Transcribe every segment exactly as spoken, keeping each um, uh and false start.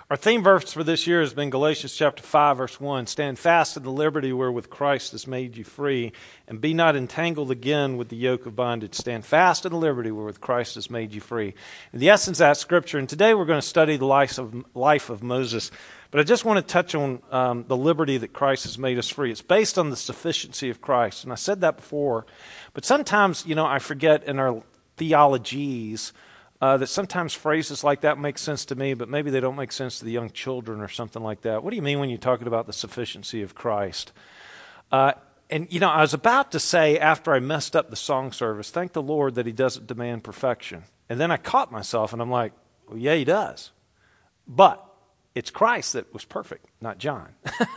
Our theme verse for this year has been Galatians chapter five, verse one. Stand fast in the liberty wherewith Christ has made you free, and be not entangled again with the yoke of bondage. Stand fast in the liberty wherewith Christ has made you free. And the essence of that scripture, and today we're going to study the life of, life of Moses. But I just want to touch on um, the liberty that Christ has made us free. It's based on the sufficiency of Christ. And I said that before. But sometimes, you know, I forget in our theologies Uh, that sometimes phrases like that make sense to me, but maybe they don't make sense to the young children or something like that. What do you mean when you're talking about the sufficiency of Christ? Uh, and, you know, I was about to say after I messed up the song service, thank the Lord that he doesn't demand perfection. And then I caught myself and I'm like, well, yeah, he does. But it's Christ that was perfect, not John.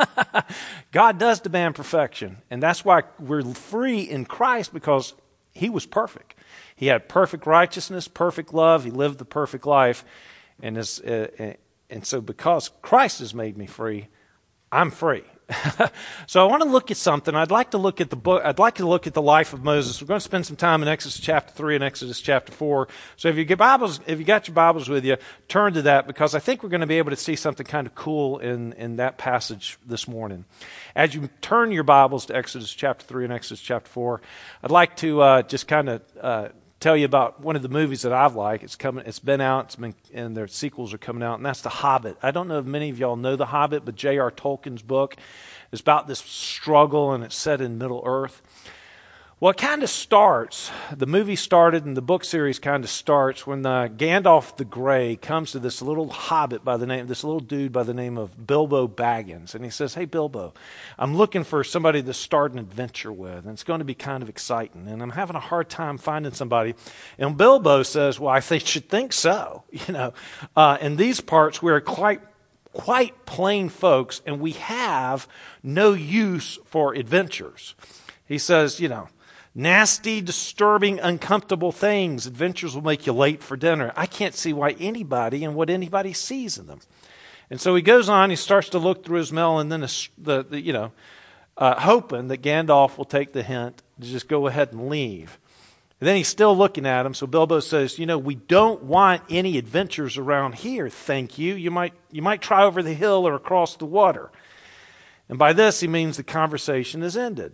God does demand perfection. And that's why we're free in Christ, because he was perfect. He had perfect righteousness, perfect love. He lived the perfect life. And, is, uh, and so because Christ has made me free, I'm free. So I want to look at something. I'd like to look at the book. I'd like to look at the life of Moses. We're going to spend some time in Exodus chapter three and Exodus chapter four. So if you get Bibles, if you got your Bibles with you, turn to that, because I think we're going to be able to see something kind of cool in, in that passage this morning. As you turn your Bibles to Exodus chapter three and Exodus chapter four, I'd like to uh, just kind of uh, tell you about one of the movies that I've liked. It's coming. It's been out. It's been, and their sequels are coming out, and that's The Hobbit. I don't know if many of y'all know The Hobbit, but J R Tolkien's book is about this struggle, and it's set in Middle Earth. Well, it kind of starts, the movie started and the book series kind of starts when uh, Gandalf the Grey comes to this little hobbit by the name, this little dude by the name of Bilbo Baggins. And he says, hey, Bilbo, I'm looking for somebody to start an adventure with, and it's going to be kind of exciting, and I'm having a hard time finding somebody. And Bilbo says, well, I think, should think so. You know, uh, in these parts, we're quite quite plain folks, and we have no use for adventures. He says, you know, nasty, disturbing, uncomfortable things. Adventures will make you late for dinner. I can't see why anybody and what anybody sees in them. And so he goes on, he starts to look through his mail, and then the, the, the you know, uh, hoping that Gandalf will take the hint to just go ahead and leave. And then he's still looking at him, so Bilbo says, you know, we don't want any adventures around here, thank you. You might, you might try over the hill or across the water. And by this, he means the conversation is ended.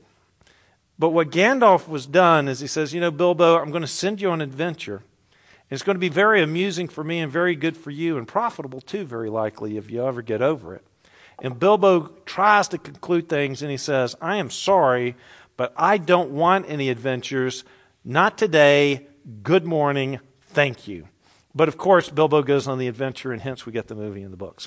But what Gandalf was done is he says, you know, Bilbo, I'm going to send you on an adventure. And it's going to be very amusing for me and very good for you, and profitable too, very likely, if you ever get over it. And Bilbo tries to conclude things, and he says, I am sorry, but I don't want any adventures. Not today. Good morning. Thank you. But of course, Bilbo goes on the adventure, and hence we get the movie and the books.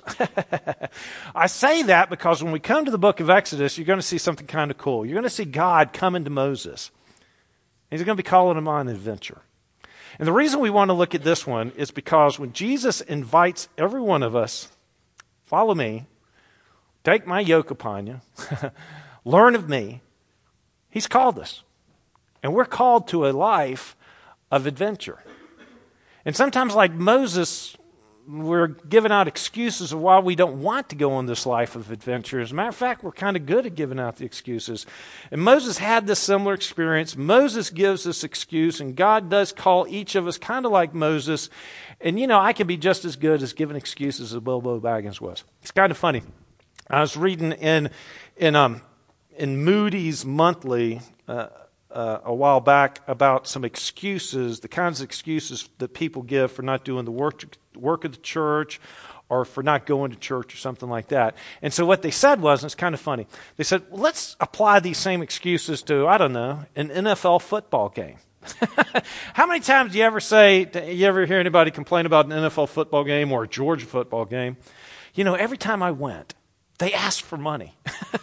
I say that because when we come to the book of Exodus, you're going to see something kind of cool. You're going to see God coming to Moses. He's going to be calling him on an adventure. And the reason we want to look at this one is because when Jesus invites every one of us, follow me, take my yoke upon you, learn of me, he's called us. And we're called to a life of adventure. And sometimes, like Moses, we're giving out excuses of why we don't want to go on this life of adventure. As a matter of fact, we're kind of good at giving out the excuses. And Moses had this similar experience. Moses gives this excuse, and God does call each of us kind of like Moses. And, you know, I can be just as good as giving excuses as Bilbo Baggins was. It's kind of funny. I was reading in in um in Moody's Monthly uh Uh, a while back about some excuses, the kinds of excuses that people give for not doing the work work of the church, or for not going to church or something like that. And so what they said was, and it's kind of funny, they said, well, let's apply these same excuses to, I don't know, an N F L football game. How many times do you ever say, you ever hear anybody complain about an N F L football game or a Georgia football game? You know, every time I went, they asked for money.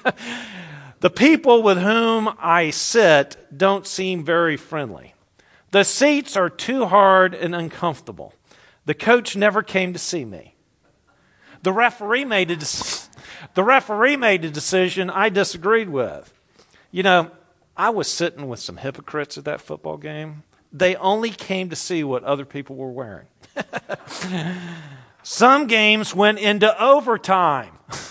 The people with whom I sit don't seem very friendly. The seats are too hard and uncomfortable. The coach never came to see me. The referee made a de- the referee made a decision I disagreed with. You know, I was sitting with some hypocrites at that football game. They only came to see what other people were wearing. Some games went into overtime.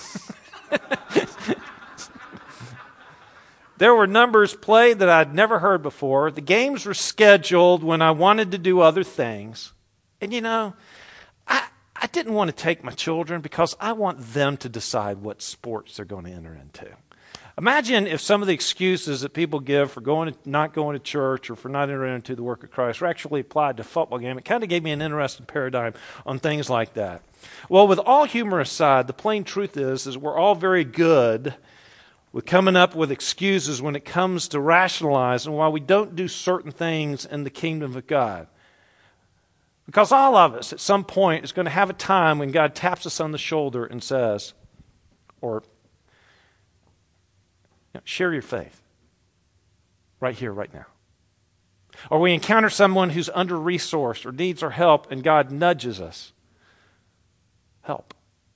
There were numbers played that I'd never heard before. The games were scheduled when I wanted to do other things. And you know, I, I I didn't want to take my children because I want them to decide what sports they're going to enter into. Imagine if some of the excuses that people give for going to, not going to church or for not entering into the work of Christ were actually applied to football game. It kind of gave me an interesting paradigm on things like that. Well, with all humor aside, the plain truth is, is we're all very good with coming up with excuses when it comes to rationalizing why we don't do certain things in the kingdom of God. Because all of us at some point is going to have a time when God taps us on the shoulder and says, or share your faith right here, right now. Or we encounter someone who's under-resourced or needs our help, and God nudges us. Help.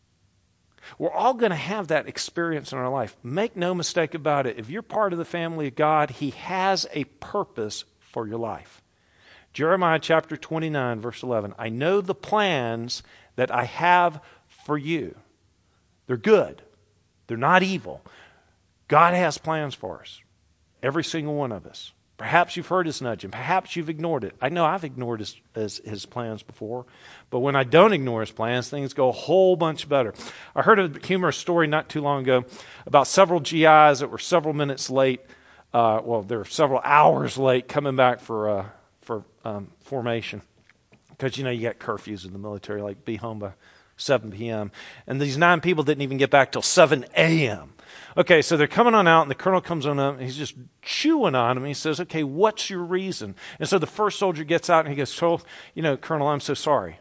We're all going to have that experience in our life. Make no mistake about it. If you're part of the family of God, He has a purpose for your life. Jeremiah chapter twenty-nine, verse eleven. I know the plans that I have for you. They're good. They're not evil. God has plans for us, every single one of us. Perhaps you've heard His nudging. Perhaps you've ignored it. I know I've ignored his, his, his plans before, but when I don't ignore His plans, things go a whole bunch better. I heard a humorous story not too long ago about several G Is that were several minutes late. Uh, well, they were several hours late coming back for uh, for um, formation, because you know you got curfews in the military, like be home by seven p.m. And these nine people didn't even get back till seven a.m. Okay, so they're coming on out, and the colonel comes on up, and he's just chewing on him. He says, okay, what's your reason? And so the first soldier gets out, and he goes, oh, you know, Colonel, I'm so sorry.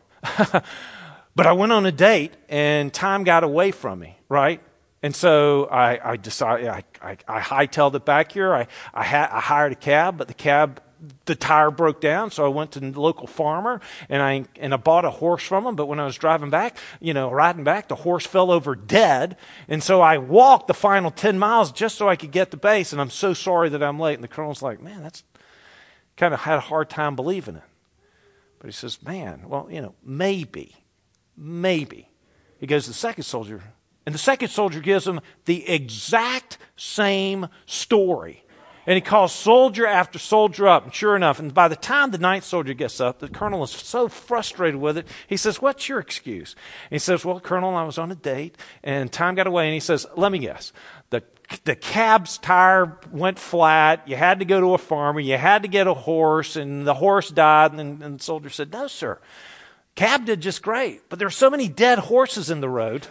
But I went on a date, and time got away from me, right? And so I, I decided, I, I, I hightailed it back here. I, I, ha- I hired a cab, but the cab, the tire broke down, so I went to the local farmer, and I and I bought a horse from him. But when I was driving back, you know, riding back, the horse fell over dead. And so I walked the final ten miles just so I could get to base, and I'm so sorry that I'm late. And the colonel's like, man, that's kind of had a hard time believing it. But he says, man, well, you know, maybe, maybe. He goes to the second soldier, and the second soldier gives him the exact same story. And he calls soldier after soldier up. And sure enough, and by the time the ninth soldier gets up, the colonel is so frustrated with it. He says, what's your excuse? And he says, well, Colonel, I was on a date, and time got away. And he says, let me guess. The, the cab's tire went flat. You had to go to a farmer. You had to get a horse, and the horse died. And, and the soldier said, no, sir. Cab did just great, but there are so many dead horses in the road.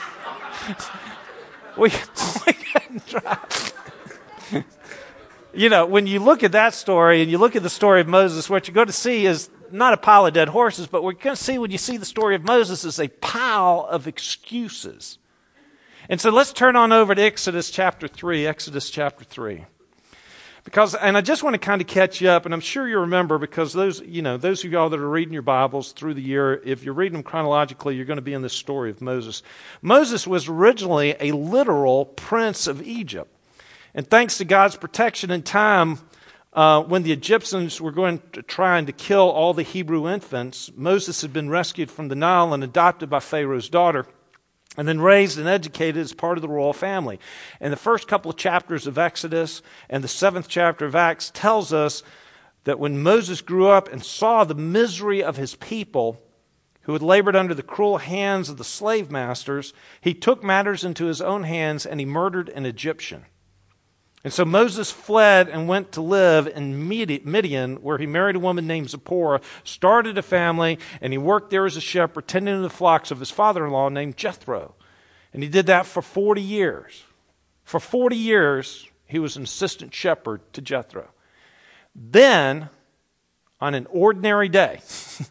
we, we couldn't drive. You know, when you look at that story and you look at the story of Moses, what you're going to see is not a pile of dead horses, but what you're going to see when you see the story of Moses is a pile of excuses. And so let's turn on over to Exodus chapter three, Exodus chapter three. Because, and I just want to kind of catch you up, and I'm sure you remember, because those, you know, those of y'all that are reading your Bibles through the year, if you're reading them chronologically, you're going to be in this story of Moses. Moses was originally a literal prince of Egypt. And thanks to God's protection in time, uh, when the Egyptians were going to trying to kill all the Hebrew infants, Moses had been rescued from the Nile and adopted by Pharaoh's daughter, and then raised and educated as part of the royal family. And the first couple of chapters of Exodus and the seventh chapter of Acts tells us that when Moses grew up and saw the misery of his people who had labored under the cruel hands of the slave masters, he took matters into his own hands and he murdered an Egyptian. And so Moses fled and went to live in Midian, where he married a woman named Zipporah, started a family, and he worked there as a shepherd, tending to the flocks of his father-in-law named Jethro. And he did that for forty years. For forty years, he was an assistant shepherd to Jethro. Then, on an ordinary day,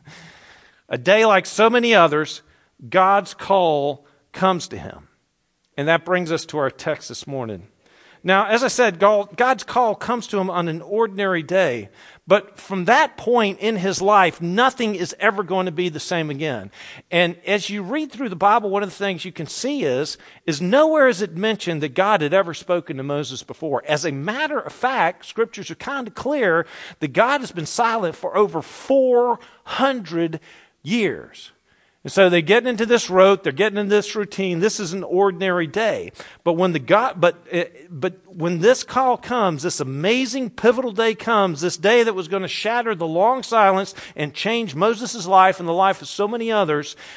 a day like so many others, God's call comes to him. And that brings us to our text this morning. Now, as I said, God's call comes to him on an ordinary day. But from that point in his life, nothing is ever going to be the same again. And as you read through the Bible, one of the things you can see is, is nowhere is it mentioned that God had ever spoken to Moses before. As a matter of fact, scriptures are kind of clear that God has been silent for over four hundred years. And so they're getting into this rote, they're getting into this routine. This is an ordinary day. But when the God, but but when this call comes, this amazing pivotal day comes, this day that was going to shatter the long silence and change Moses' life and the life of so many others,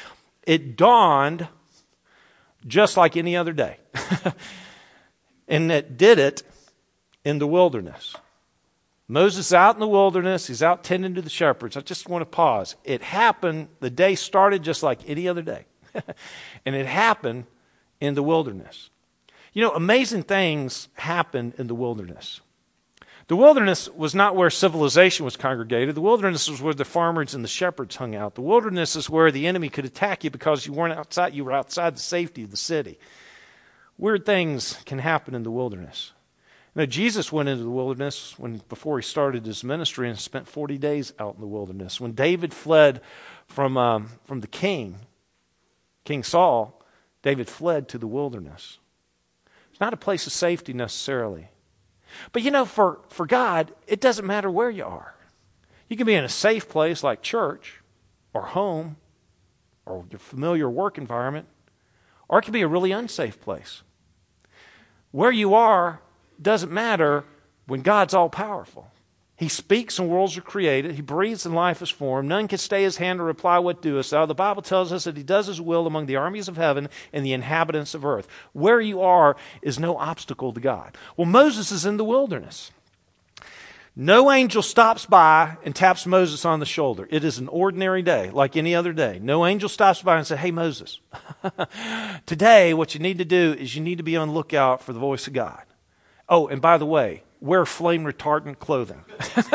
it dawned just like any other day. And it did it in the wilderness. Moses is out in the wilderness. He's out tending to the shepherds. I just want to pause. It happened, the day started just like any other day. And it happened in the wilderness. You know, amazing things happen in the wilderness. The wilderness was not where civilization was congregated. The wilderness was where the farmers and the shepherds hung out. The wilderness is where the enemy could attack you because you weren't outside, you were outside the safety of the city. Weird things can happen in the wilderness. You know, Jesus went into the wilderness when before he started his ministry and spent forty days out in the wilderness. When David fled from um, from the king, King Saul, David fled to the wilderness. It's not a place of safety necessarily. But you know, for, for God, it doesn't matter where you are. You can be in a safe place like church or home or your familiar work environment, or it can be a really unsafe place. Where you are doesn't matter when God's all-powerful. He speaks and worlds are created. He breathes and life is formed. None can stay his hand or reply, what doest thou? The Bible tells us that he does his will among the armies of heaven and the inhabitants of earth. Where you are is no obstacle to God. Well, Moses is in the wilderness. No angel stops by and taps Moses on the shoulder. It is an ordinary day, like any other day. No angel stops by and says, hey, Moses, today what you need to do is you need to be on lookout for the voice of God. Oh, and by the way, wear flame retardant clothing.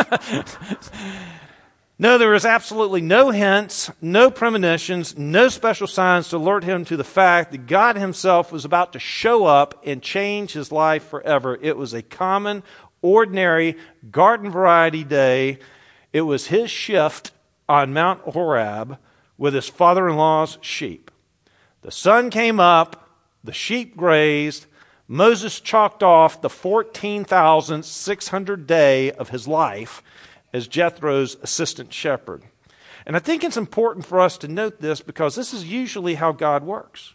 No, there is absolutely no hints, no premonitions, no special signs to alert him to the fact that God himself was about to show up and change his life forever. It was a common, ordinary, garden variety day. It was his shift on Mount Horeb with his father-in-law's sheep. The sun came up, the sheep grazed, Moses chalked off the fourteen thousand six hundred day of his life as Jethro's assistant shepherd. And I think it's important for us to note this because this is usually how God works.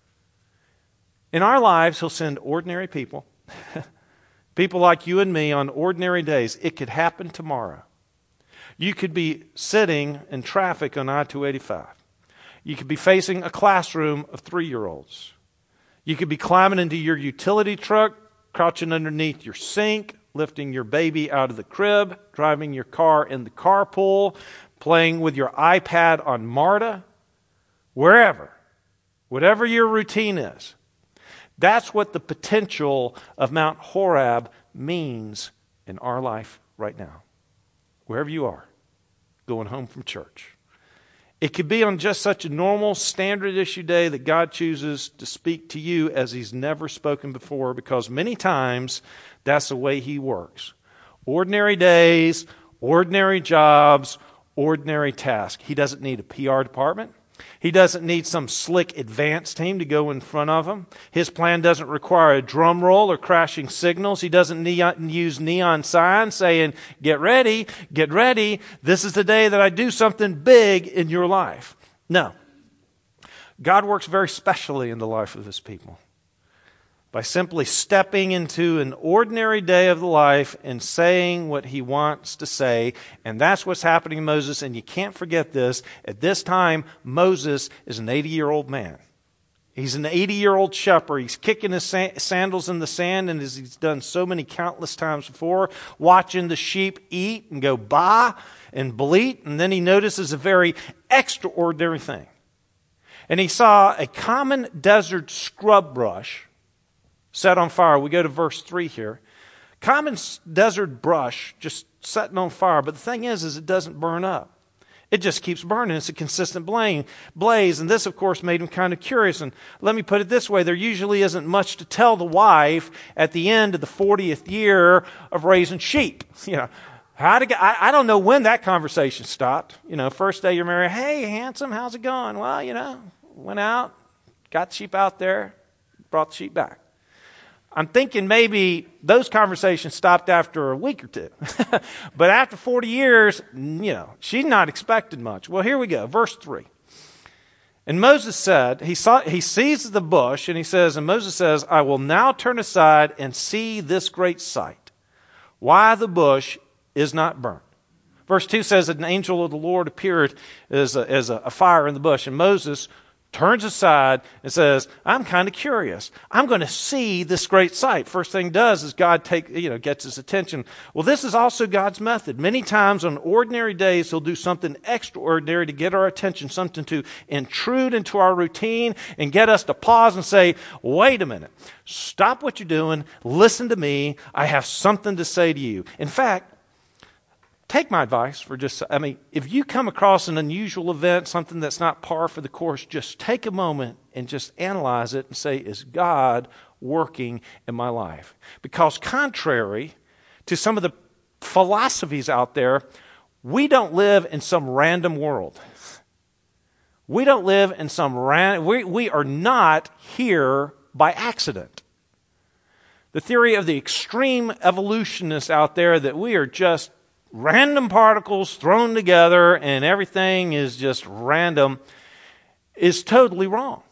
In our lives, he'll send ordinary people, people like you and me on ordinary days. It could happen tomorrow. You could be sitting in traffic on I two eighty-five. You could be facing a classroom of three-year-olds. You could be climbing into your utility truck, crouching underneath your sink, lifting your baby out of the crib, driving your car in the carpool, playing with your iPad on MARTA, wherever, whatever your routine is. That's what the potential of Mount Horeb means in our life right now. Wherever you are, going home from church. It could be on just such a normal, standard issue day that God chooses to speak to you as he's never spoken before, because many times that's the way he works. Ordinary days, ordinary jobs, ordinary tasks. He doesn't need a P R department. He doesn't need some slick advance team to go in front of him. His plan doesn't require a drum roll or crashing signals. He doesn't neon, use neon signs saying, get ready, get ready. This is the day that I do something big in your life. No. God works very specially in the life of his people by simply stepping into an ordinary day of the life and saying what he wants to say. And that's what's happening to Moses. And you can't forget this. At this time, Moses is an eighty-year-old man. He's an eighty-year-old shepherd. He's kicking his sandals in the sand, and as he's done so many countless times before, watching the sheep eat and go baa and bleat. And then he notices a very extraordinary thing. And he saw a common desert scrub brush set on fire. We go to verse three here. Common desert brush just setting on fire. But the thing is, is it doesn't burn up. It just keeps burning. It's a consistent blaze. And this, of course, made him kind of curious. And let me put it this way. There usually isn't much to tell the wife at the end of the fortieth year of raising sheep. You know, how to get, I, I don't know when that conversation stopped. You know, first day you're married. Hey, handsome, how's it going? Well, you know, went out, got the sheep out there, brought the sheep back. I'm thinking maybe those conversations stopped after a week or two. But after forty years, you know, she's not expected much. Well, here we go. Verse three. And Moses said, he saw, he sees the bush, and he says, and Moses says, I will now turn aside and see this great sight, why the bush is not burnt. Verse two says that an angel of the Lord appeared as a, as a, a fire in the bush, and Moses turns aside and says, I'm kind of curious. I'm going to see this great sight. First thing does is God take, you know, gets his attention. Well, this is also God's method. Many times on ordinary days, he'll do something extraordinary to get our attention, something to intrude into our routine and get us to pause and say, wait a minute, stop what you're doing, listen to me, I have something to say to you. In fact, take my advice for just, I mean, if you come across an unusual event, something that's not par for the course, just take a moment and just analyze it and say, is God working in my life? Because contrary to some of the philosophies out there, we don't live in some random world. We don't live in some random, we, we are not here by accident. The theory of the extreme evolutionists out there that we are just random particles thrown together and everything is just random is totally wrong.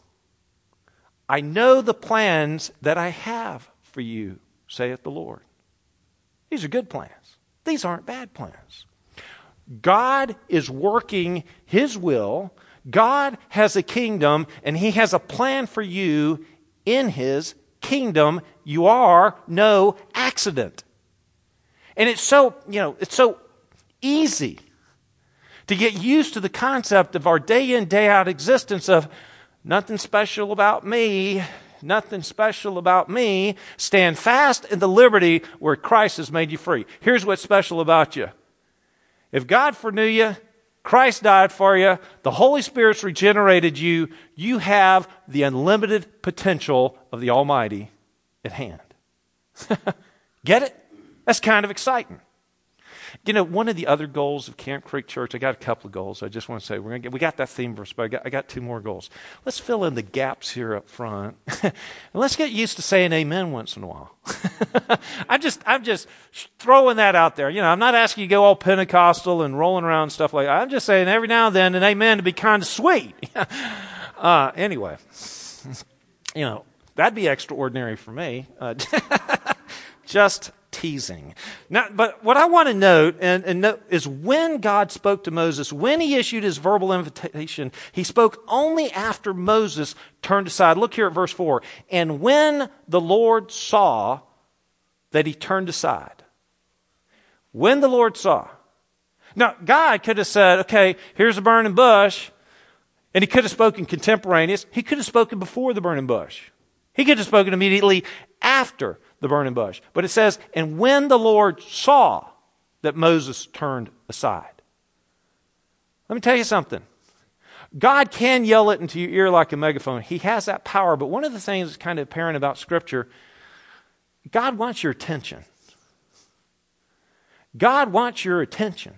I know the plans that I have for you, saith the Lord. These are good plans. These aren't bad plans. God is working his will. God has a kingdom and he has a plan for you in his kingdom. You are no accident. And it's so, you know, it's so easy to get used to the concept of our day in, day out existence of nothing special about me, nothing special about me. Stand fast in the liberty where Christ has made you free. Here's what's special about you. If God foreknew you, Christ died for you, the Holy Spirit's regenerated you, you have the unlimited potential of the Almighty at hand. Get it? That's kind of exciting. You know, one of the other goals of Camp Creek Church, I got a couple of goals. I just want to say, we're gonna get, we got that theme verse, but I got, I got two more goals. Let's fill in the gaps here up front. And let's get used to saying amen once in a while. I just, I'm just throwing that out there. You know, I'm not asking you to go all Pentecostal and rolling around and stuff like that. I'm just saying every now and then an amen to be kind of sweet. uh, anyway, you know, that'd be extraordinary for me. Uh, just teasing. Now, but what I want to note and, and note is when God spoke to Moses, when he issued his verbal invitation, he spoke only after Moses turned aside. Look here at verse four. And when the Lord saw that he turned aside. When the Lord saw. Now, God could have said, okay, here's a burning bush. And he could have spoken contemporaneous. He could have spoken before the burning bush. He could have spoken immediately after the burning bush. But it says, and when the Lord saw that Moses turned aside. Let me tell you something. God can yell it into your ear like a megaphone. He has that power. But one of the things that's kind of apparent about Scripture, God wants your attention. God wants your attention.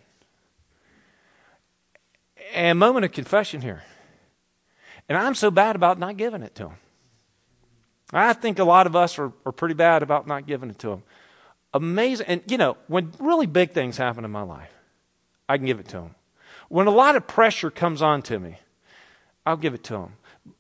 And a moment of confession here. And I'm so bad about not giving it to him. I think a lot of us are, are pretty bad about not giving it to him. Amazing. And, you know, when really big things happen in my life, I can give it to him. When a lot of pressure comes on to me, I'll give it to him.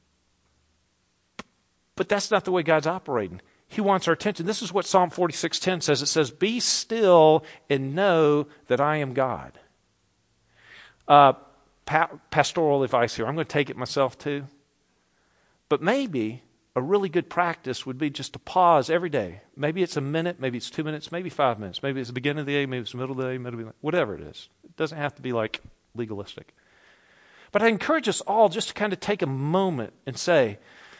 But that's not the way God's operating. He wants our attention. This is what Psalm forty-six ten says. It says, be still and know that I am God. Uh, pa- pastoral advice here. I'm going to take it myself too. But maybe a really good practice would be just to pause every day. Maybe it's a minute, maybe it's two minutes, maybe five minutes. Maybe it's the beginning of the day, maybe it's the middle of the day, middle of the day, whatever it is. It doesn't have to be like legalistic. But I encourage us all just to kind of take a moment and say,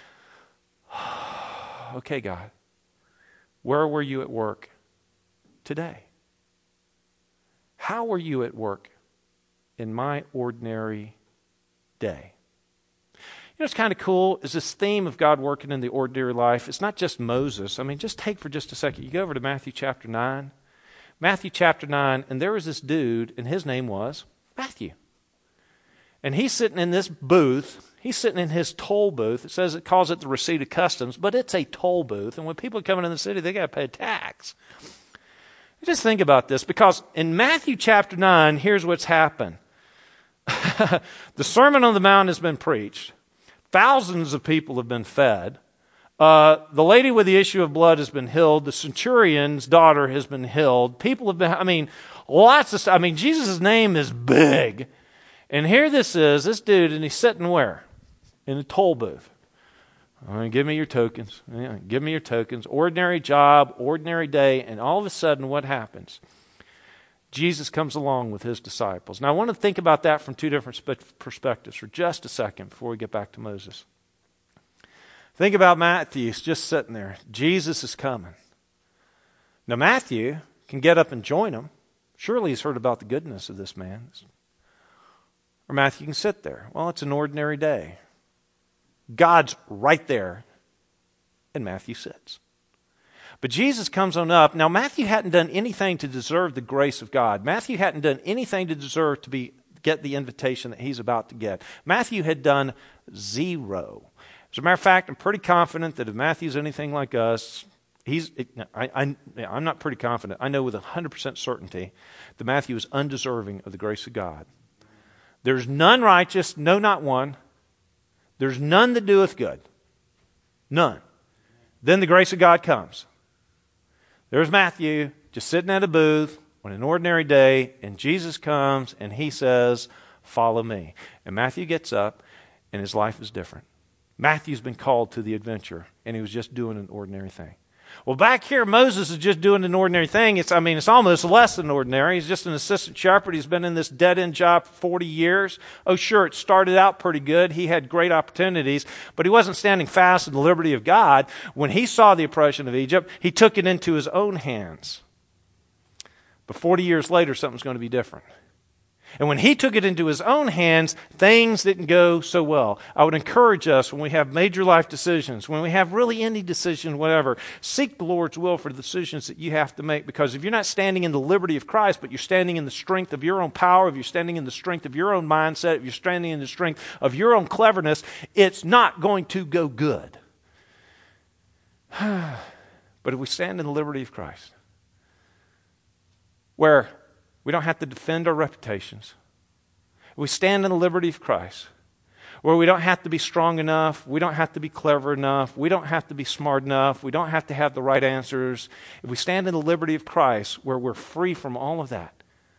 okay, God, where were you at work today? How were you at work in my ordinary day? You know what's kind of cool is this theme of God working in the ordinary life. It's not just Moses. I mean, just take for just a second. You go over to Matthew chapter nine. Matthew chapter nine, and there was this dude, and his name was Matthew. And he's sitting in this booth. He's sitting in his toll booth. It says it calls it the receipt of customs, but it's a toll booth. And when people are coming in the city, they got to pay a tax. Just think about this, because in Matthew chapter nine, here's what's happened. The Sermon on the Mount has been preached. Thousands of people have been fed. Uh, the lady with the issue of blood has been healed. The centurion's daughter has been healed. People have been, I mean, lots of stuff. I mean, Jesus' name is big. And here this is, this dude, and he's sitting where? in a toll booth. Uh, give me your tokens. Yeah, give me your tokens. Ordinary job, ordinary day, and all of a sudden what happens? Jesus comes along with his disciples. Now I want to think about that from two different sp- perspectives for just a second before we get back to Moses. Think about Matthew. He's just sitting there. Jesus is coming. Now Matthew can get up and join him. Surely he's heard about the goodness of this man. Or Matthew can sit there. Well, it's an ordinary day. God's right there. And Matthew sits. But Jesus comes on up. Now, Matthew hadn't done anything to deserve the grace of God. Matthew hadn't done anything to deserve to be get the invitation that he's about to get. Matthew had done zero. As a matter of fact, I'm pretty confident that if Matthew's anything like us, he's. I, I, I'm not pretty confident. I know with one hundred percent certainty that Matthew is undeserving of the grace of God. There's none righteous, no, not one. There's none that doeth good. None. Then the grace of God comes. There's Matthew just sitting at a booth on an ordinary day, and Jesus comes and he says, follow me. And Matthew gets up and his life is different. Matthew's been called to the adventure and he was just doing an ordinary thing. Well, back here, Moses is just doing an ordinary thing. It's, I mean, it's almost less than ordinary. He's just an assistant shepherd. He's been in this dead-end job for forty years. Oh, sure, it started out pretty good. He had great opportunities, but he wasn't standing fast in the liberty of God. When he saw the oppression of Egypt, he took it into his own hands. But forty years later, something's going to be different. And when he took it into his own hands, things didn't go so well. I would encourage us when we have major life decisions, when we have really any decision, whatever, seek the Lord's will for the decisions that you have to make. Because if you're not standing in the liberty of Christ, but you're standing in the strength of your own power, if you're standing in the strength of your own mindset, if you're standing in the strength of your own cleverness, it's not going to go good. But if we stand in the liberty of Christ, where we don't have to defend our reputations. We stand in the liberty of Christ, where we don't have to be strong enough, we don't have to be clever enough, we don't have to be smart enough, we don't have to have the right answers. If we stand in the liberty of Christ, where we're free from all of that,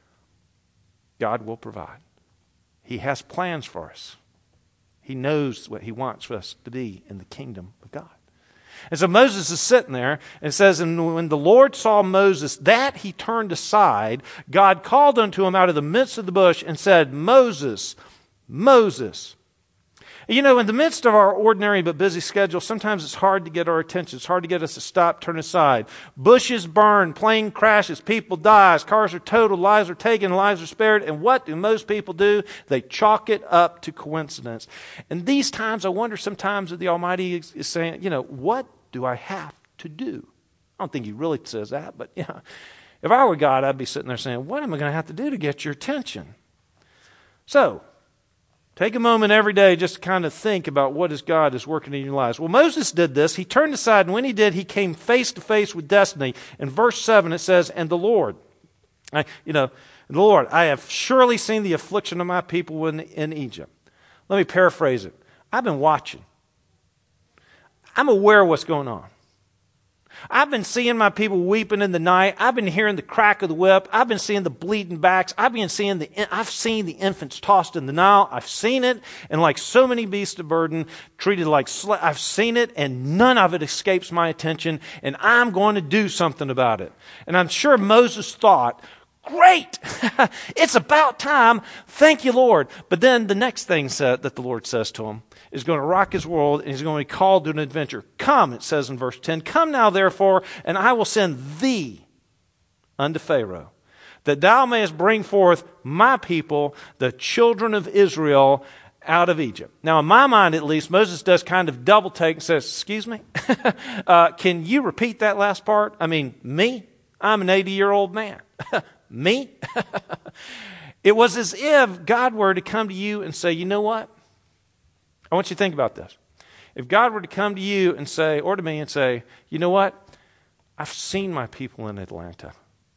God will provide. He has plans for us. He knows what He wants for us to be in the kingdom of God. And so Moses is sitting there, and it says, and when the Lord saw Moses, that he turned aside, God called unto him out of the midst of the bush and said, Moses, Moses. You know, in the midst of our ordinary but busy schedule, sometimes it's hard to get our attention. It's hard to get us to stop, turn aside. Bushes burn, plane crashes, people die, cars are totaled, lives are taken, lives are spared. And what do most people do? They chalk it up to coincidence. And these times, I wonder sometimes that the Almighty is, is saying, you know, what do I have to do? I don't think He really says that, but yeah. If I were God, I'd be sitting there saying, what am I going to have to do to get your attention? So, take a moment every day just to kind of think about what is God is working in your lives. Well, Moses did this. He turned aside, and when he did, he came face to face with destiny. In verse seven, it says, and the Lord, I, you know, the Lord, I have surely seen the affliction of my people in, in Egypt. Let me paraphrase it. I've been watching. I'm aware of what's going on. I've been seeing my people weeping in the night. I've been hearing the crack of the whip. I've been seeing the bleeding backs. I've been seeing the, I've seen the infants tossed in the Nile. I've seen it, and like so many beasts of burden, treated like sl- I've seen it, and none of it escapes my attention, and I'm going to do something about it. And I'm sure Moses thought, great, it's about time. Thank you, Lord. But then the next thing said, that the Lord says to him is going to rock his world, and he's going to be called to an adventure. Come, it says in verse ten, come now therefore, and I will send thee unto Pharaoh, that thou mayest bring forth my people, the children of Israel, out of Egypt. Now, in my mind at least, Moses does kind of double take and says, excuse me, uh, can you repeat that last part? I mean, me? I'm an eighty-year-old man. Me? It was as if God were to come to you and say, you know what? I want you to think about this. If God were to come to you and say, or to me and say, you know what? I've seen my people in Atlanta.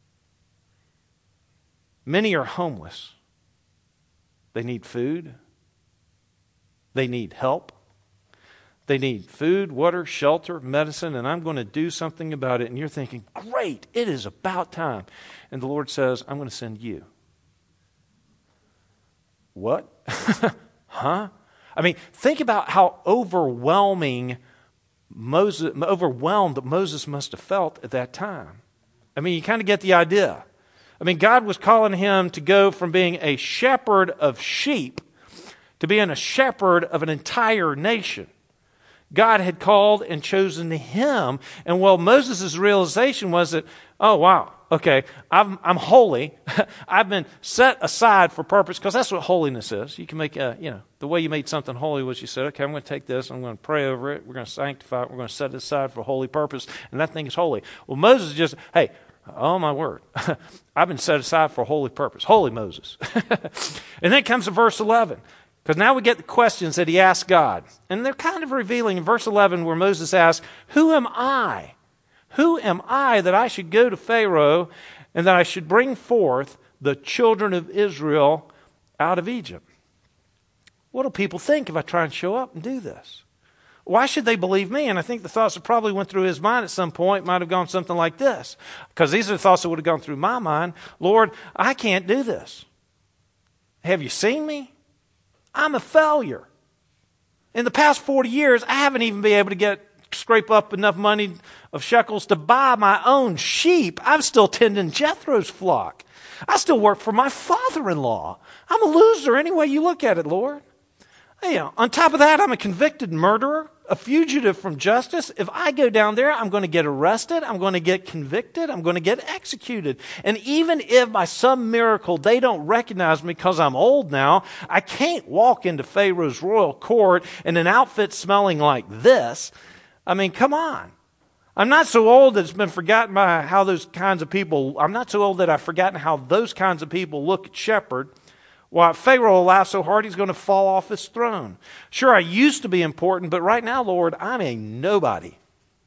Many are homeless. They need food. They need help. They need food, water, shelter, medicine, and I'm going to do something about it. And you're thinking, great, it is about time. And the Lord says, I'm going to send you. What? Huh? I mean, think about how overwhelming Moses, overwhelmed that Moses must have felt at that time. I mean, you kind of get the idea. I mean, God was calling him to go from being a shepherd of sheep to being a shepherd of an entire nation. God had called and chosen him. And well, Moses' realization was that, oh, wow, okay, I'm, I'm holy. I've been set aside for purpose, because that's what holiness is. You can make, a, you know, the way you made something holy was you said, okay, I'm going to take this, I'm going to pray over it, we're going to sanctify it, we're going to set it aside for a holy purpose, and that thing is holy. Well, Moses just, hey, oh my word, I've been set aside for a holy purpose. Holy Moses. And then comes to verse eleven. Because now we get the questions that he asked God. And they're kind of revealing in verse eleven, where Moses asks, who am I? Who am I that I should go to Pharaoh and that I should bring forth the children of Israel out of Egypt? What do people think if I try and show up and do this? Why should they believe me? And I think the thoughts that probably went through his mind at some point might have gone something like this. Because these are the thoughts that would have gone through my mind. Lord, I can't do this. Have you seen me? I'm a failure. In the past forty years, I haven't even been able to get scrape up enough money of shekels to buy my own sheep. I'm still tending Jethro's flock. I still work for my father-in-law. I'm a loser any way you look at it, Lord. You know, on top of that, I'm a convicted murderer, a fugitive from justice. If I go down there, I'm going to get arrested. I'm going to get convicted. I'm going to get executed. And even if by some miracle they don't recognize me because I'm old now, I can't walk into Pharaoh's royal court in an outfit smelling like this. I mean, come on. I'm not so old that it's been forgotten by how those kinds of people, I'm not so old that I've forgotten how those kinds of people look at shepherd. Well, Pharaoh will laugh so hard he's going to fall off his throne. Sure, I used to be important, but right now, Lord, I'm a nobody.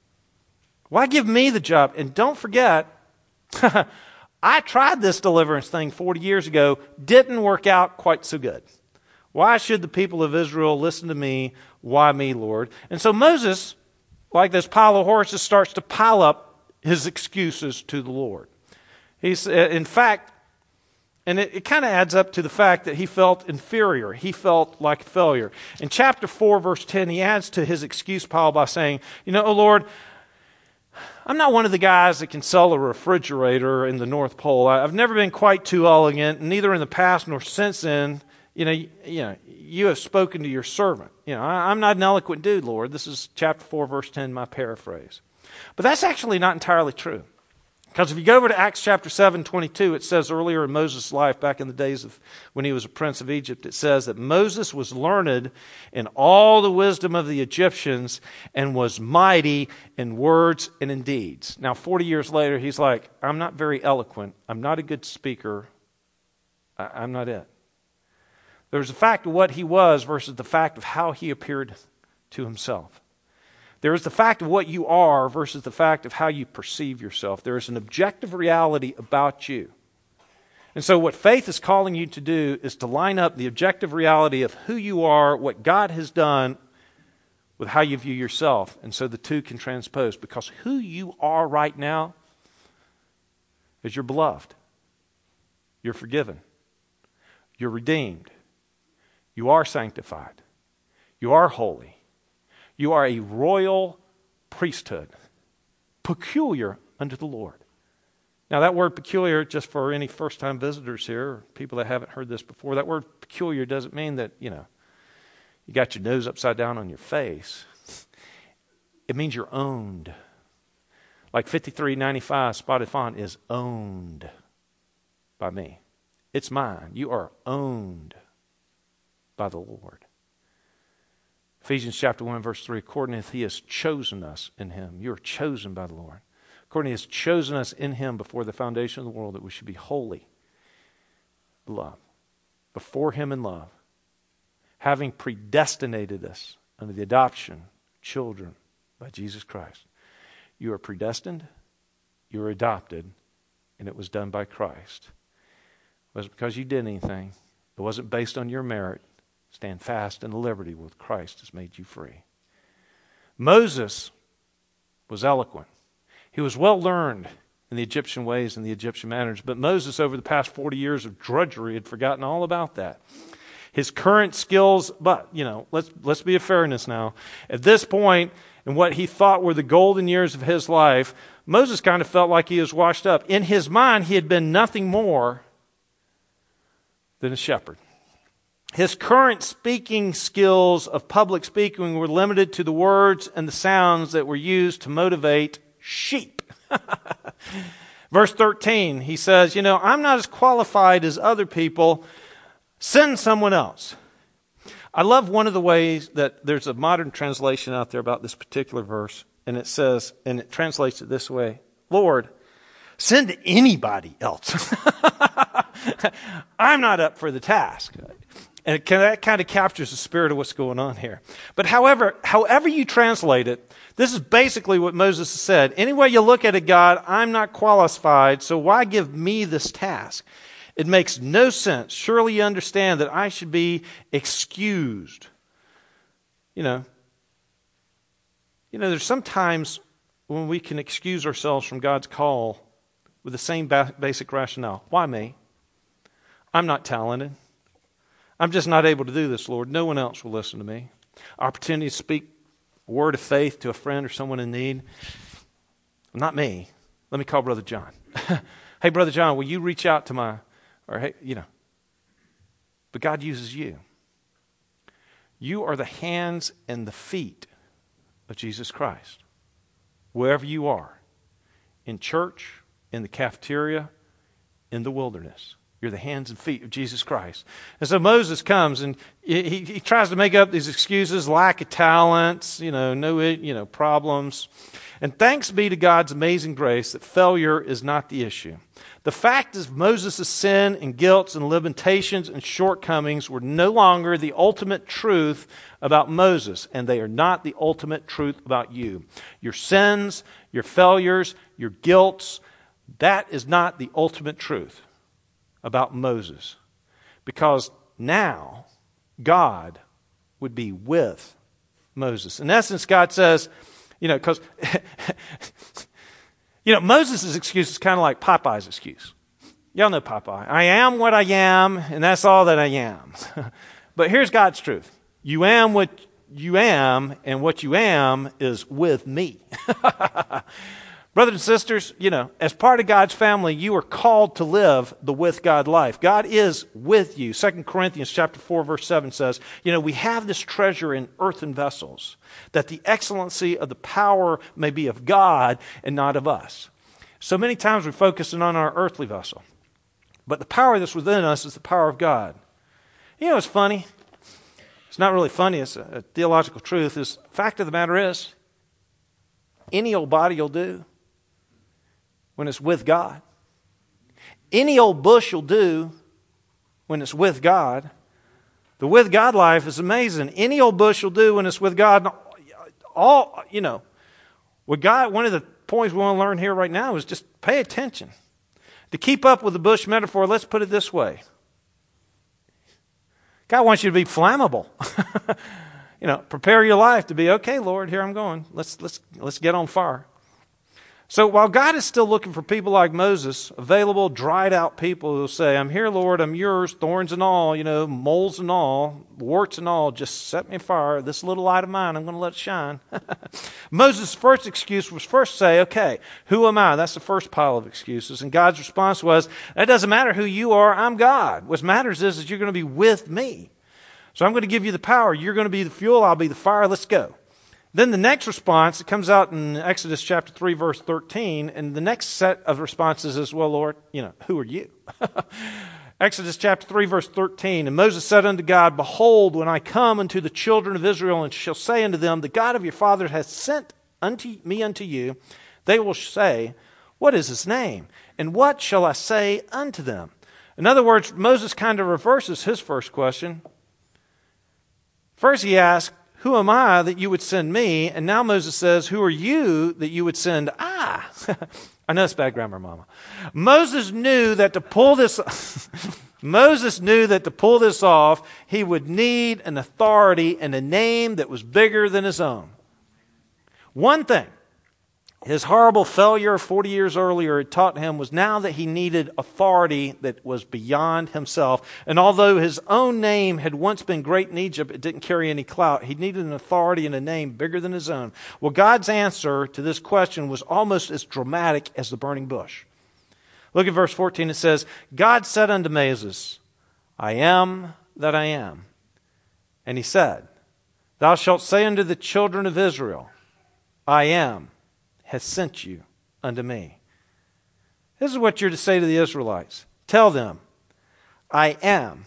Why give me the job? And don't forget, I tried this deliverance thing forty years ago. Didn't work out quite so good. Why should the people of Israel listen to me? Why me, Lord? And so Moses, like this pile of horses, starts to pile up his excuses to the Lord. He's, in fact, And it, it kind of adds up to the fact that he felt inferior. He felt like a failure. In chapter four, verse ten, he adds to his excuse pile by saying, you know, oh Lord, I'm not one of the guys that can sell a refrigerator in the North Pole. I, I've never been quite too elegant, neither in the past nor since then. You know, you, you know, you have spoken to your servant. You know, I, I'm not an eloquent dude, Lord. This is chapter four, verse ten, my paraphrase. But that's actually not entirely true. Because if you go over to Acts chapter seven, twenty-two, it says earlier in Moses' life, back in the days of when he was a prince of Egypt, it says that Moses was learned in all the wisdom of the Egyptians and was mighty in words and in deeds. Now, forty years later, he's like, I'm not very eloquent. I'm not a good speaker. I- I'm not it. There's the fact of what he was versus the fact of how he appeared to himself. There is the fact of what you are versus the fact of how you perceive yourself. There is an objective reality about you. And so what faith is calling you to do is to line up the objective reality of who you are, what God has done, with how you view yourself. And so the two can transpose, because who you are right now is you're beloved. You're forgiven. You're redeemed. You are sanctified. You are holy. You are a royal priesthood, peculiar unto the Lord. Now that word peculiar, just for any first-time visitors here, or people that haven't heard this before, that word peculiar doesn't mean that, you know, you got your nose upside down on your face. It means you're owned. Like fifty-three ninety-five spotted font is owned by me. It's mine. You are owned by the Lord. Ephesians chapter one, verse three, according as he has chosen us in him. You are chosen by the Lord. According as he has chosen us in him before the foundation of the world, that we should be holy, love, before him in love, having predestinated us unto the adoption of children by Jesus Christ. You are predestined, you are adopted, and it was done by Christ. It wasn't because you did anything. It wasn't based on your merit. Stand fast in the liberty with Christ has made you free. Moses was eloquent. He was well learned in the Egyptian ways and the Egyptian manners. But Moses, over the past forty years of drudgery, had forgotten all about that. His current skills, but, you know, let's, let's be a fairness now. At this point, in what he thought were the golden years of his life, Moses kind of felt like he was washed up. In his mind, he had been nothing more than a shepherd. His current speaking skills of public speaking were limited to the words and the sounds that were used to motivate sheep. Verse thirteen, he says, you know, I'm not as qualified as other people. Send someone else. I love one of the ways that there's a modern translation out there about this particular verse, and it says, and it translates it this way, Lord, send anybody else. I'm not up for the task. And it can, that kind of captures the spirit of what's going on here. But however, however you translate it, this is basically what Moses has said. Any way you look at it, God, I'm not qualified, so why give me this task? It makes no sense. Surely you understand that I should be excused. You know, you know, there's sometimes when we can excuse ourselves from God's call with the same ba- basic rationale. Why me? I'm not talented. I'm just not able to do this, Lord. No one else will listen to me. Opportunity to speak a word of faith to a friend or someone in need. Not me. Let me call Brother John. Hey, Brother John, will you reach out to my, or hey, you know. But God uses you. You are the hands and the feet of Jesus Christ. Wherever you are. In church, in the cafeteria, in the wilderness. You're the hands and feet of Jesus Christ. And so Moses comes and he, he, he tries to make up these excuses, lack of talents, you know, no, you know, problems. And thanks be to God's amazing grace that failure is not the issue. The fact is Moses' sin and guilt and limitations and shortcomings were no longer the ultimate truth about Moses, and they are not the ultimate truth about you. Your sins, your failures, your guilts, that is not the ultimate truth about Moses, because now God would be with Moses. In essence, God says, you know, because, you know, Moses' excuse is kind of like Popeye's excuse. Y'all know Popeye. I am what I am, and that's all that I am. But here's God's truth. You am what you am, and what you am is with me. Brothers and sisters, you know, as part of God's family, you are called to live the with God life. God is with you. Second Corinthians chapter four, verse seven says, you know, we have this treasure in earthen vessels, that the excellency of the power may be of God and not of us. So many times we're focusing on our earthly vessel. But the power that's within us is the power of God. You know, it's funny. It's not really funny. It's a, a theological truth. Is the fact of the matter is, any old body will do. When it's with God. Any old bush will do when it's with God. The with God life is amazing. Any old bush will do when it's with God. All, you know, what God, one of the points we want to learn here right now is just pay attention. To keep up with the bush metaphor, let's put it this way. God wants you to be flammable. You know, prepare your life to be, okay, Lord, here I'm going. Let's, let's, let's get on fire. So while God is still looking for people like Moses, available, dried out people who will say, I'm here, Lord, I'm yours, thorns and all, you know, moles and all, warts and all, just set me afire. This little light of mine, I'm going to let it shine. Moses' first excuse was first say, okay, who am I? That's the first pile of excuses. And God's response was, it doesn't matter who you are, I'm God. What matters is that you're going to be with me. So I'm going to give you the power. You're going to be the fuel, I'll be the fire, let's go. Then the next response, it comes out in Exodus chapter three, verse thirteen, and the next set of responses is, well, Lord, you know, who are you? Exodus chapter three, verse thirteen, and Moses said unto God, behold, when I come unto the children of Israel and shall say unto them, the God of your fathers hath sent unto me unto you, they will say, what is his name? And what shall I say unto them? In other words, Moses kind of reverses his first question. First he asked, who am I that you would send me? And now Moses says, who are you that you would send I? I know it's bad grammar, Mama. Moses knew that to pull this, Moses knew that to pull this off, he would need an authority and a name that was bigger than his own. One thing, His horrible failure forty years earlier had taught him was now that he needed authority that was beyond himself. And although his own name had once been great in Egypt, it didn't carry any clout. He needed an authority and a name bigger than his own. Well, God's answer to this question was almost as dramatic as the burning bush. Look at verse fourteen. It says, God said unto Moses, I am that I am. And he said, Thou shalt say unto the children of Israel, I am has sent you unto me. This is what you're to say to the Israelites. Tell them, I am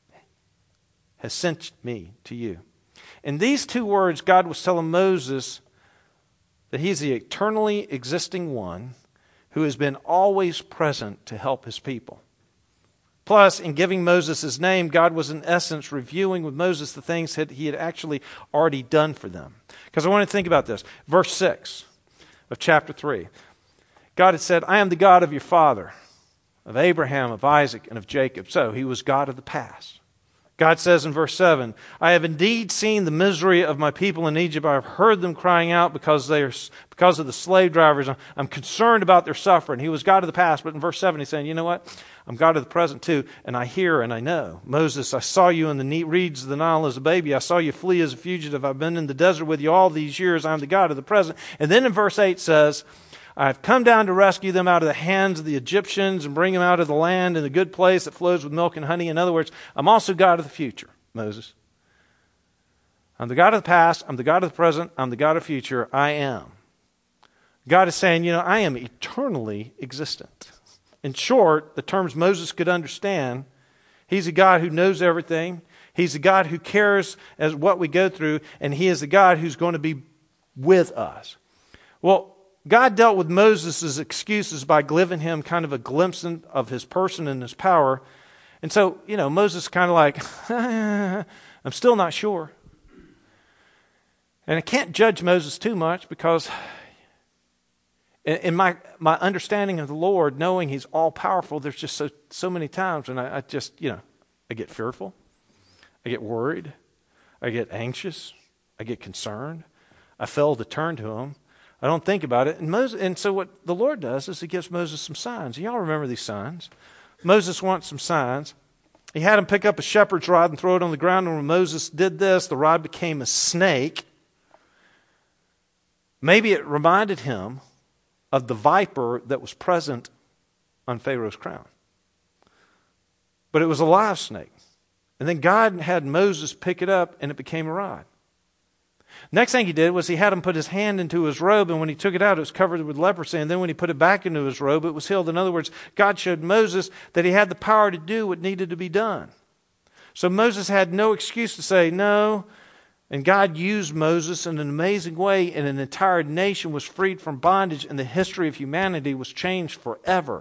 has sent me to you. In these two words, God was telling Moses that he's the eternally existing one who has been always present to help his people. Plus, in giving Moses his name, God was in essence reviewing with Moses the things that he had actually already done for them. Because I want to think about this. Verse six of chapter three. God had said, I am the God of your father, of Abraham, of Isaac, and of Jacob. So he was God of the past. God says in verse seven, I have indeed seen the misery of my people in Egypt. I have heard them crying out because they are because of the slave drivers. I'm concerned about their suffering. He was God of the past, but in verse seven he's saying, you know what? I'm God of the present too, and I hear and I know. Moses, I saw you in the neat reeds of the Nile as a baby. I saw you flee as a fugitive. I've been in the desert with you all these years. I'm the God of the present. And then in verse eight says, I've come down to rescue them out of the hands of the Egyptians and bring them out of the land in the good place that flows with milk and honey. In other words, I'm also God of the future, Moses. I'm the God of the past. I'm the God of the present. I'm the God of the future. I am. God is saying, you know, I am eternally existent. In short, the terms Moses could understand, he's a God who knows everything. He's a God who cares as what we go through, and he is the God who's going to be with us. Well, God dealt with Moses' excuses by giving him kind of a glimpse of his person and his power. And so, you know, Moses kind of like, I'm still not sure. And I can't judge Moses too much because in my, my understanding of the Lord, knowing he's all powerful, there's just so, so many times when I, I just, you know, I get fearful. I get worried. I get anxious. I get concerned. I fail to turn to him. I don't think about it. And Moses, and so what the Lord does is he gives Moses some signs. Y'all remember these signs. Moses wants some signs. He had him pick up a shepherd's rod and throw it on the ground. And when Moses did this, the rod became a snake. Maybe it reminded him of the viper that was present on Pharaoh's crown. But it was a live snake. And then God had Moses pick it up and it became a rod. Next thing he did was he had him put his hand into his robe, and when he took it out, it was covered with leprosy. And then when he put it back into his robe, it was healed. In other words, God showed Moses that he had the power to do what needed to be done. So Moses had no excuse to say no. And God used Moses in an amazing way, and an entire nation was freed from bondage, and the history of humanity was changed forever.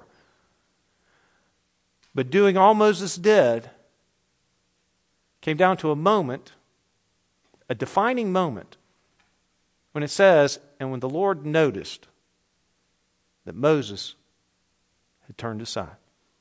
But doing all Moses did came down to a moment, a defining moment, when it says, and when the Lord noticed that Moses had turned aside.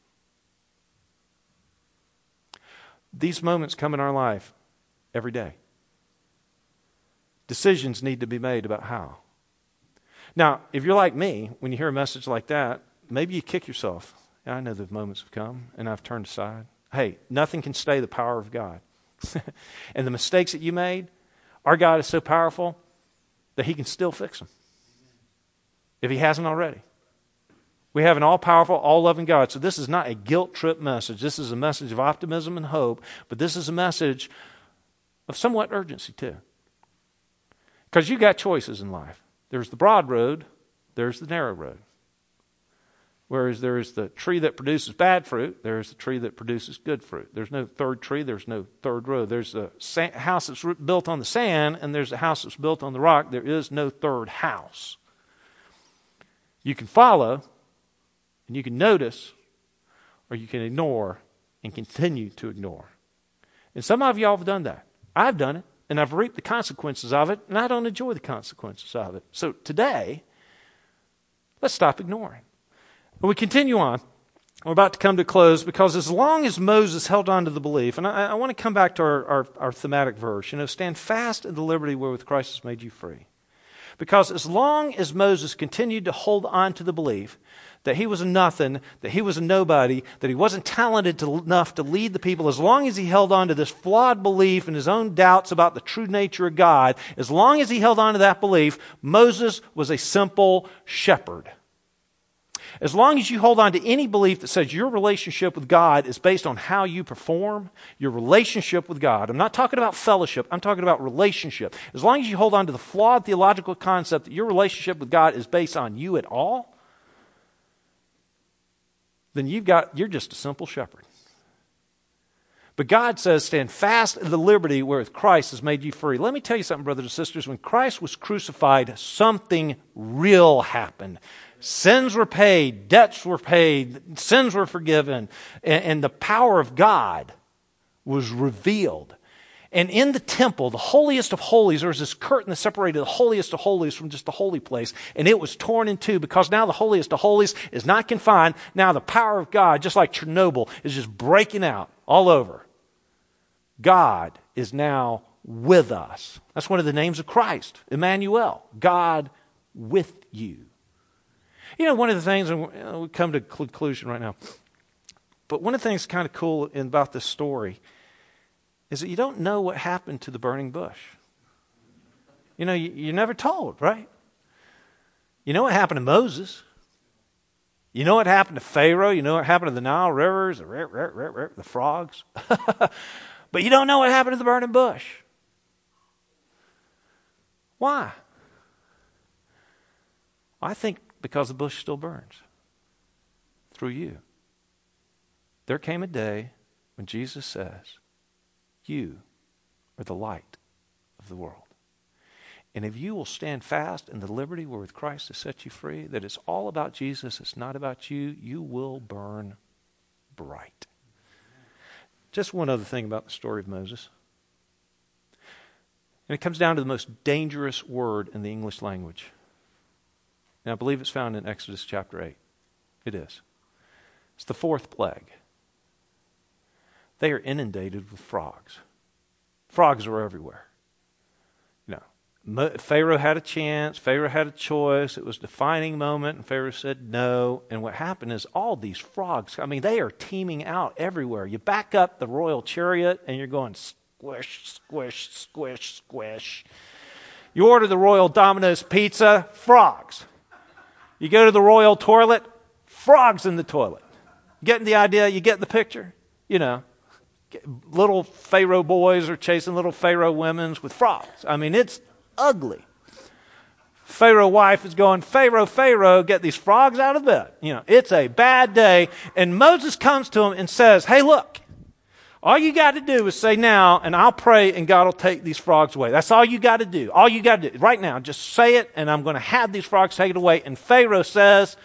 These moments come in our life every day. Decisions need to be made about how. Now, if you're like me, when you hear a message like that, maybe you kick yourself. I know the moments have come, and I've turned aside. Hey, nothing can stay the power of God. And the mistakes that you made, our God is so powerful that he can still fix them. If he hasn't already. We have an all-powerful, all-loving God. So this is not a guilt trip message. This is a message of optimism and hope. But this is a message of somewhat urgency too. Because you got choices in life. There's the broad road. There's the narrow road. Whereas there's the tree that produces bad fruit, there's the tree that produces good fruit. There's no third tree, there's no third road. There's a sa- house that's built on the sand, and there's a house that's built on the rock. There is no third house. You can follow, and you can notice, or you can ignore and continue to ignore. And some of y'all have done that. I've done it, and I've reaped the consequences of it, and I don't enjoy the consequences of it. So today, let's stop ignoring. When we continue on, we're about to come to close, because as long as Moses held on to the belief, and I, I want to come back to our, our, our thematic verse, you know, stand fast in the liberty wherewith Christ has made you free. Because as long as Moses continued to hold on to the belief that he was a nothing, that he was a nobody, that he wasn't talented to, enough to lead the people, as long as he held on to this flawed belief and his own doubts about the true nature of God, as long as he held on to that belief, Moses was a simple shepherd. As long as you hold on to any belief that says your relationship with God is based on how you perform, your relationship with God, I'm not talking about fellowship, I'm talking about relationship. As long as you hold on to the flawed theological concept that your relationship with God is based on you at all, then you've got, you're just a simple shepherd. But God says, stand fast in the liberty wherewith Christ has made you free. Let me tell you something, brothers and sisters. When Christ was crucified, something real happened. Sins were paid, debts were paid, sins were forgiven, and, and the power of God was revealed. And in the temple, the holiest of holies, there was this curtain that separated the holiest of holies from just the holy place, and it was torn in two because now the holiest of holies is not confined. Now the power of God, just like Chernobyl, is just breaking out all over. God is now with us. That's one of the names of Christ, Emmanuel, God with you. You know, one of the things, and we come to conclusion right now, but one of the things kind of cool about this story is that you don't know what happened to the burning bush. You know, you, you're never told, right? You know what happened to Moses. You know what happened to Pharaoh. You know what happened to the Nile rivers, the, the frogs. But you don't know what happened to the burning bush. Why? I think because the bush still burns through you. There came a day when Jesus says, you are the light of the world. And if you will stand fast in the liberty wherewith Christ has set you free, that it's all about Jesus, it's not about you, you will burn bright. Just one other thing about the story of Moses. And it comes down to the most dangerous word in the English language. And I believe it's found in Exodus chapter eight. It is. It's the fourth plague. They are inundated with frogs. Frogs are everywhere. You know, Pharaoh had a chance. Pharaoh had a choice. It was a defining moment, and Pharaoh said no. And what happened is all these frogs, I mean, they are teeming out everywhere. You back up the royal chariot, and you're going squish, squish, squish, squish. You order the royal Domino's pizza, frogs. You go to the royal toilet, frogs in the toilet. Getting the idea? You get the picture? You know, little Pharaoh boys are chasing little Pharaoh women with frogs. I mean, it's ugly. Pharaoh wife is going, Pharaoh, Pharaoh, get these frogs out of bed. You know, it's a bad day. And Moses comes to him and says, hey, look, all you got to do is say now, and I'll pray, and God will take these frogs away. That's all you got to do. All you got to do right now, just say it, and I'm going to have these frogs taken away. And Pharaoh says,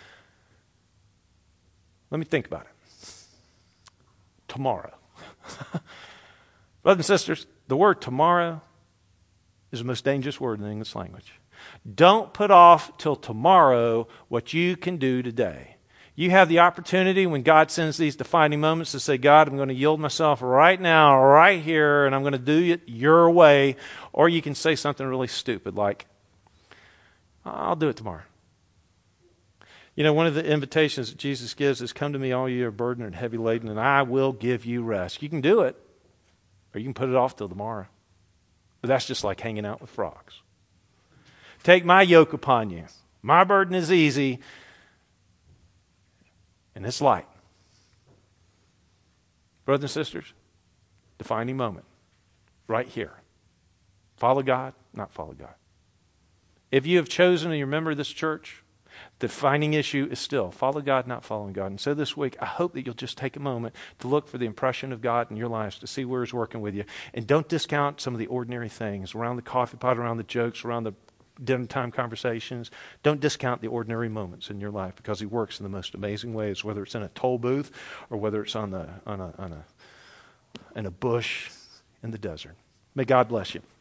let me think about it. Tomorrow. Brothers and sisters, the word tomorrow is the most dangerous word in the English language. Don't put off till tomorrow what you can do today. You have the opportunity when God sends these defining moments to say, God, I'm going to yield myself right now, right here, and I'm going to do it your way. Or you can say something really stupid like, I'll do it tomorrow. You know, one of the invitations that Jesus gives is, come to me all you are burdened and heavy laden, and I will give you rest. You can do it, or you can put it off till tomorrow. But that's just like hanging out with frogs. Take my yoke upon you. My burden is easy, and it's light. Brothers and sisters, defining moment, right here. Follow God, not follow God. If you have chosen and you're a member of this church, the defining issue is still follow God, not following God. And so this week, I hope that you'll just take a moment to look for the impression of God in your lives, to see where He's working with you. And don't discount some of the ordinary things around the coffee pot, around the jokes, around the dinner time conversations. Don't discount the ordinary moments in your life, because He works in the most amazing ways, whether it's in a toll booth or whether it's on the on a on a in a bush in the desert. May God bless you.